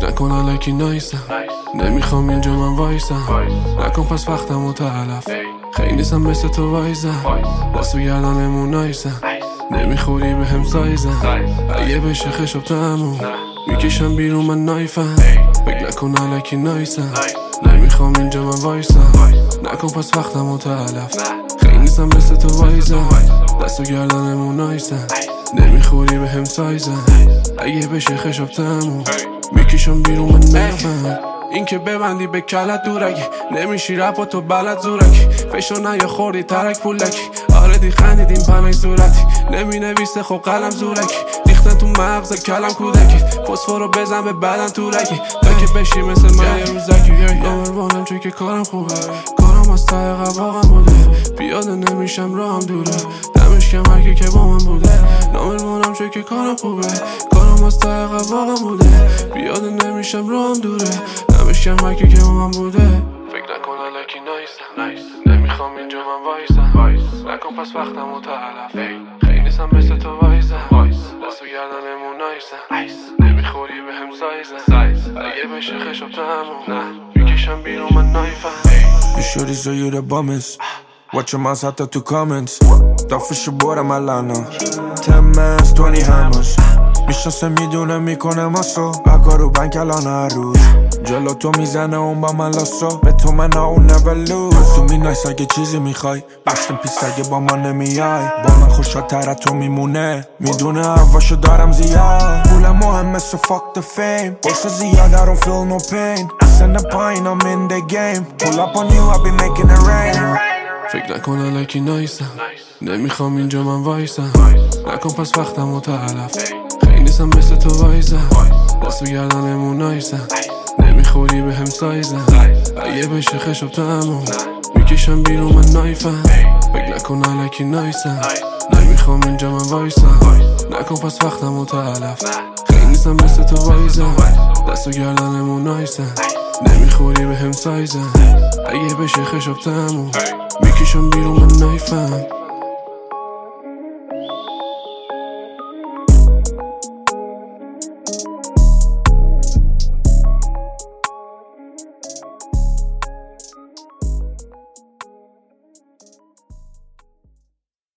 فکر نکن الکی نایسم، نمیخوام اینجا من وایسم. نکن پس وقتمو تلف، خیلی نیستم مثل تو وایزم. دست و گردنمون نایسم، نمیخوری به هم سایزم. اگه بشه خشب تموم میکشم بیرون من نایفم. فکر نکن الکی نایسم، نمیخوام اینجا من وایسم. نکن پس وقتمو تلف، خیلی نیستم مثل تو وایزم. دست و گردنمون نایسم، نمیخوری به هم سایزم. اگه بشه خشب تموم میکشم بیرون من نایفم. این که ببندی به کلت دورکی، نمیشی رپ و تو بلد زورکی. فشو نیا خوردی ترک پولکی، آره دی خندیدیم پنای صورتی. نمی نویسه خب قلم زورکی، ریختن تو مغز کلم کودکی. فسفورو بزن به بدن تورکی، تا که بشی مثل من یه روزکی. نامربانم چون که کارم خوبه، کارم از ته قباقم بوده. پیاده نمیشم راهم دوره، دمش کم هرکی که با من بوده. نامربانم چون که کارم خوبه، کارم از ته قباقم بوده. پیاده نمیشم راهم دوره، دمش کم هرکی که با من بوده. فکر نکن الکی نایسم، نمیخوام اینجا من وایسم. نکن پس وقتمو تلف، خیلی نیستم مثل تو وایزم. دست و گردنمون نایسم، نمیخوری به هم سایزم. اگه بشه خشب تموم میکشم بیرون من نایفم. You shorty so you the bummest. Watch your mouth حتی تو comments. دافش بارم الان 10 mans 20 hammers. میشناسه میدونه میکنه ماسو بکارو بنک الان هر روز. جلو تو میزنه اون با من لاسو، به تو من اون never lose. تو می نایس اگه چیزی میخوای، بستم پیست اگه با ما نمیای. با من خوشحال‌تر تو میمونه، میدونه هواشو دارم زیاد. پولم مهم مثل fuck the fame، بورس زیاد I don't feel no pain. Send the pine I'm in the game. Pull up on you I be making it rain. فکر نکن الکی نایسم، نمیخوام اینجا من وایسم. نکن پس وقتمو تلف، خیلی نیستم مثل تو وایزم. دست و گردنمون نایسم، نمیخوری به هم سایزم. اگه بشه خشب تموم میکشم بیرون من نایفم. فکر نکن الکی نایسم، نمیخوام اینجا من وایسم. نکن پس وقتمو تلف، خیلی نیستم مثل تو وایزم. دست و گردنمون نایسم، نمیخوری به هم سایزم. اگه بشه خشب تموم میکشم بیرون من نایفم.